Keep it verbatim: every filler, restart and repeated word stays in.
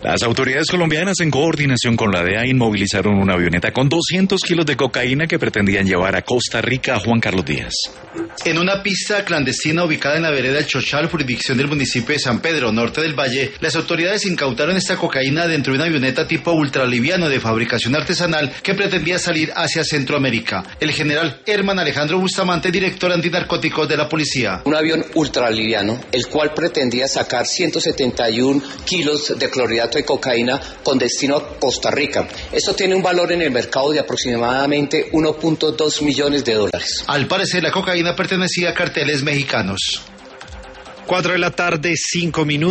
Las autoridades colombianas, en coordinación con la D E A, inmovilizaron una avioneta con doscientos kilos de cocaína que pretendían llevar a Costa Rica. Juan Carlos Díaz. En una pista clandestina ubicada en la vereda El Chochal, jurisdicción del municipio de San Pedro, norte del Valle, las autoridades incautaron esta cocaína dentro de una avioneta tipo ultraliviano de fabricación artesanal que pretendía salir hacia Centroamérica. El general Herman Alejandro Bustamante, director antinarcóticos de la policía. Un avión ultraliviano, el cual pretendía sacar ciento setenta y uno kilos de clorhidrato de cocaína con destino a Costa Rica. Esto tiene un valor en el mercado de aproximadamente uno punto dos millones de dólares. Al parecer, la cocaína pertenecía a carteles mexicanos. Cuatro de la tarde, cinco minutos.